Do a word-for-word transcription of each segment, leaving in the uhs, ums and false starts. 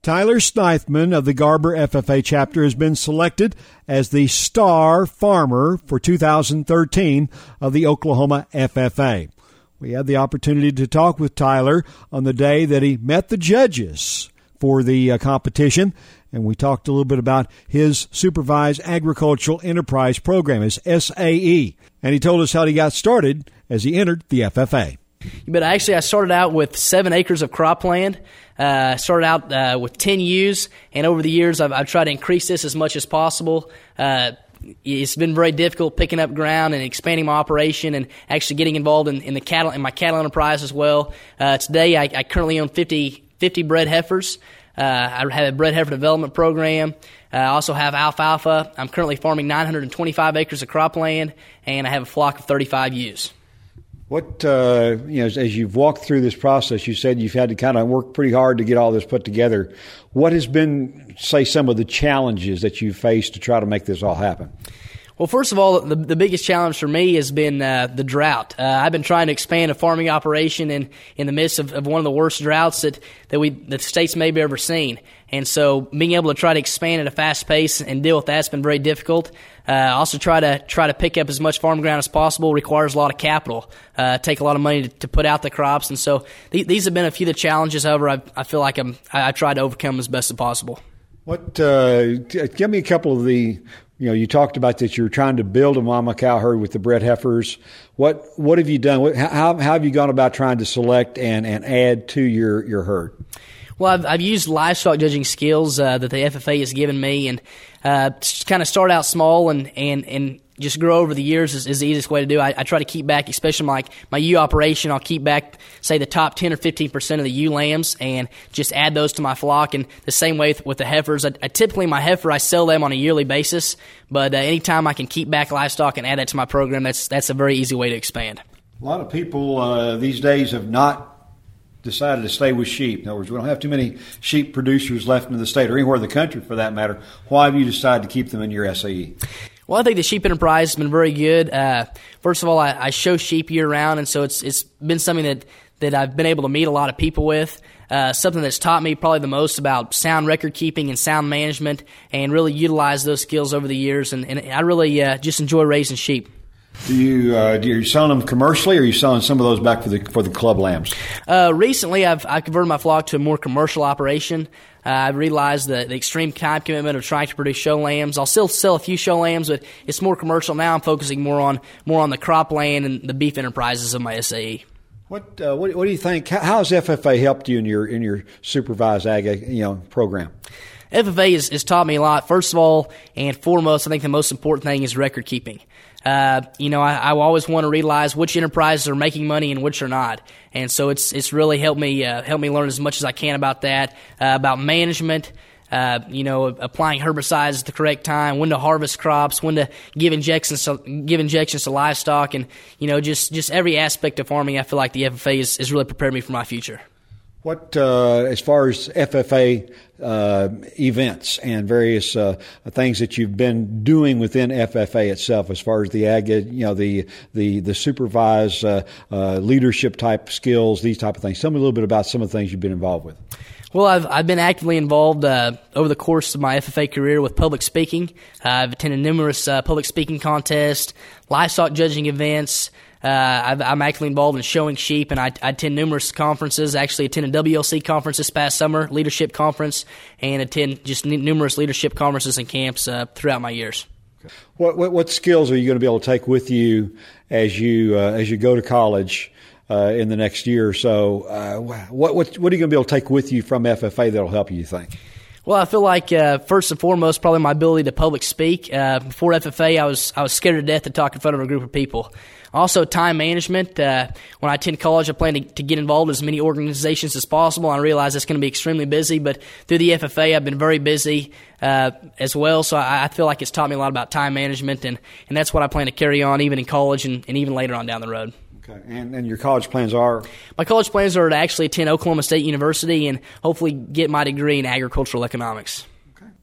Tyler Sneithman of the Garber F F A chapter has been selected as the Star Farmer for two thousand thirteen of the Oklahoma F F A. We had the opportunity to talk with Tyler on the day that he met the judges for the uh, competition, and we talked a little bit about his Supervised Agricultural Enterprise Program, his S A E, and he told us how he got started as he entered the F F A. But actually, I started out with seven acres of cropland. I uh, started out uh, with ten ewes, and over the years, I've, I've tried to increase this as much as possible. Uh, it's been very difficult picking up ground and expanding my operation, and actually getting involved in, in the cattle in my cattle enterprise as well. Uh, today, I, I currently own fifty, fifty bred heifers. Uh, I have a bred heifer development program. Uh, I also have alfalfa. I'm currently farming nine hundred twenty-five acres of cropland, and I have a flock of thirty-five ewes. What, uh, you know, as, as you've walked through this process, you said you've had to kind of work pretty hard to get all this put together. What has been, say, some of the challenges that you've faced to try to make this all happen? Well, first of all, the, the biggest challenge for me has been uh, the drought. Uh, I've been trying to expand a farming operation in, in the midst of, of one of the worst droughts that, that we the state's maybe ever seen. And so being able to try to expand at a fast pace and deal with that's been very difficult. Uh, also try to try to pick up as much farm ground as possible requires a lot of capital, uh, take a lot of money to, to put out the crops. And so th- these have been a few of the challenges. However, I, I feel like I'm, I, I try to overcome as best as possible. What? Uh, give me a couple of the... You know, you talked about that you're trying to build a mama cow herd with the bred heifers. What what have you done? What, how, how have you gone about trying to select and, and add to your, your herd? Well, I've, I've used livestock judging skills uh, that the F F A has given me, and uh, kind of start out small and, and, and just grow over the years is, is the easiest way to do. I, I try to keep back, especially my my ewe operation. I'll keep back, say, the top ten or fifteen percent of the ewe lambs, and just add those to my flock. And the same way with, with the heifers. I, I typically my heifer I sell them on a yearly basis, but uh, anytime I can keep back livestock and add that to my program, that's that's a very easy way to expand. A lot of people uh, these days have not decided to stay with sheep. In other words, we don't have too many sheep producers left in the state or anywhere in the country for that matter. Why have you decided to keep them in your S A E? Well, I think the sheep enterprise has been very good. Uh, first of all, I, I show sheep year-round, and so it's it's been something that, that I've been able to meet a lot of people with, uh, something that's taught me probably the most about sound record-keeping and sound management, and really utilize those skills over the years, and, and I really uh, just enjoy raising sheep. Do you uh, do you selling them commercially, or are you selling some of those back for the for the club lambs? Uh, recently, I've I converted my flock to a more commercial operation. Uh, I've realized the, the extreme time commitment of trying to produce show lambs. I'll still sell a few show lambs, but it's more commercial now. I'm focusing more on more on the cropland and the beef enterprises of my S A E. What uh, what, what do you think? How, how has F F A helped you in your in your supervised ag you know program? F F A has, has taught me a lot. First of all and foremost, I think the most important thing is record keeping. Uh, you know, I, I always want to realize which enterprises are making money and which are not, and so it's it's really helped me uh, help me learn as much as I can about that, uh, about management. Uh, you know, applying herbicides at the correct time, when to harvest crops, when to give injections to, give injections to livestock, and you know, just just every aspect of farming. I feel like the F F A has, has really prepared me for my future. What, uh, as far as F F A uh, events and various uh, things that you've been doing within F F A itself, as far as the ag, you know, the the the supervised uh, uh, leadership type skills, these type of things. Tell me a little bit about some of the things you've been involved with. Well, I've I've been actively involved uh, over the course of my F F A career with public speaking. Uh, I've attended numerous uh, public speaking contests, livestock judging events. Uh, I've, I'm actively involved in showing sheep, and I, I attend numerous conferences. I actually attended a W L C conference this past summer, leadership conference, and attend just n- numerous leadership conferences and camps uh, throughout my years. What, what what skills are you going to be able to take with you as you uh, as you go to college uh, in the next year or so? Uh, what what what are you going to be able to take with you from F F A that'll help you, you think? Well, I feel like uh, first and foremost, probably my ability to public speak. Uh, before F F A, I was I was scared to death to talk in front of a group of people. Also, time management. Uh, when I attend college, I plan to, to get involved in as many organizations as possible. I realize it's going to be extremely busy, but through the F F A, I've been very busy uh, as well. So I, I feel like it's taught me a lot about time management, and, and that's what I plan to carry on even in college and, and even later on down the road. Okay, and, and your college plans are? My college plans are to actually attend Oklahoma State University and hopefully get my degree in agricultural economics. Okay.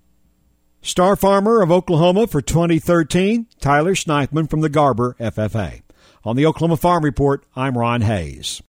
Star Farmer of Oklahoma for twenty thirteen, Tyler Sneithman from the Garber F F A. On the Oklahoma Farm Report, I'm Ron Hayes.